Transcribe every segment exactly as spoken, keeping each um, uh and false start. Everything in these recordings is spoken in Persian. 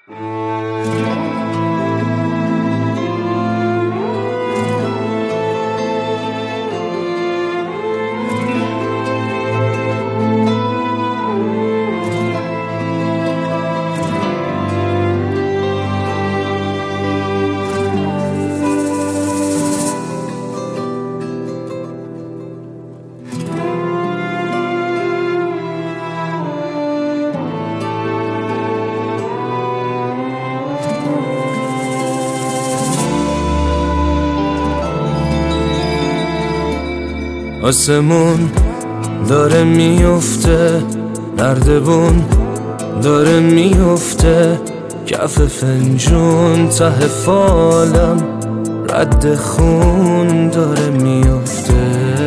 آسمون داره میفته، نردبون داره میفته، کف فنجون ته فالم رد خون داره میفته.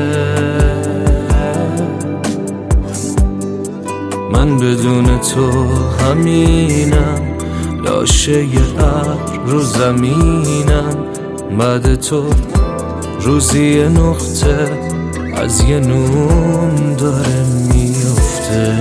من بدون تو همینم، لاشه ابر رو زمینم، بعد تو روزی نقطه از یه نون داره میفته.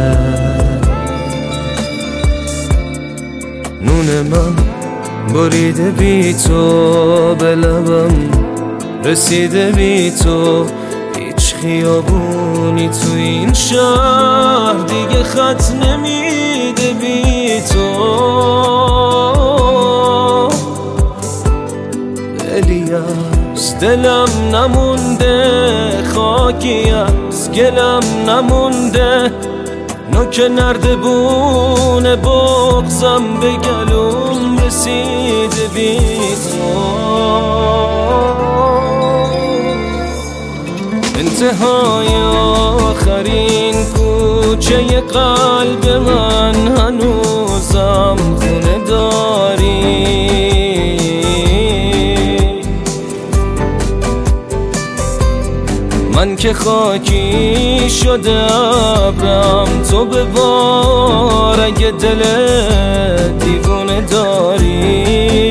نون من بریده بی تو، به لبم رسیده بی تو، هیچ خیابونی تو این شهر دیگه خط نمیده بی تو. الیاس دلم نمونده، خاکی از گلم نمونده، نوک نردبون بغضم به گلوم رسیده بی تو. انتهای آخرین کوچه قلب من هنوزم خونه داری. من که خاکی شده ابرم، تو به بار اگه دل دیوونه داری.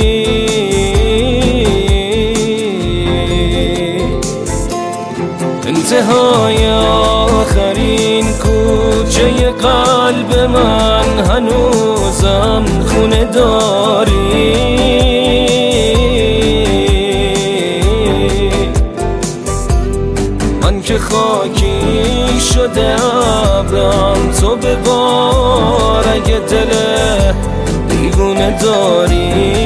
انتهای آخرین کوچه قلب من هنوزم خونه داری. من که خاکی شده ابرم، تو به بار اگه دل دیوونه داری.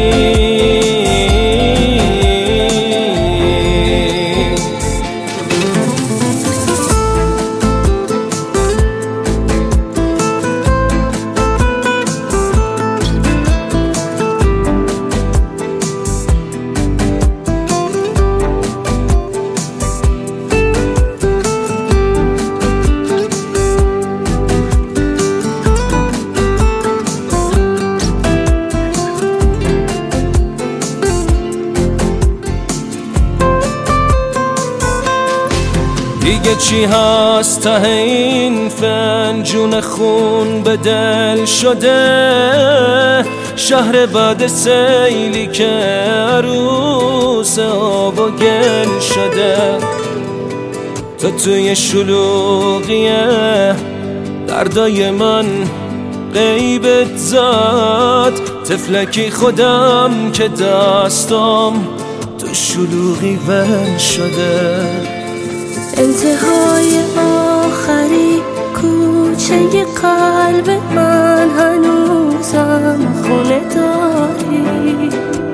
دیگه چی هست ته این فنجون خون به دل شده، شهر بعد سیلی که عروس آب و گل شده. تو توی شلوغیه دردای من غیبت زد، تفلکی خودم که دستم تو شلوغی ول شده. انتهای آخری کوچه قلب من هنوزم خونه داری.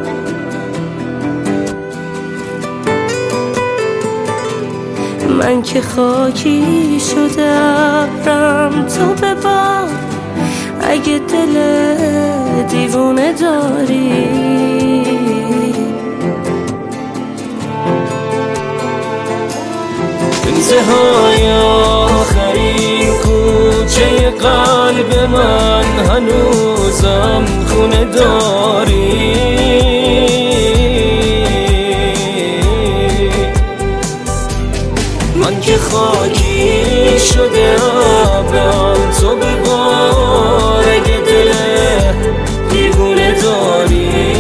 من که خاکی شده ابرم، تو به بار اگه دل دیوونه داری. انتهای آخرین کوچه قلب من هنوزم خونه داری. من که خاکی شده ابرم، تو به بار اگه دل دیوونه داری.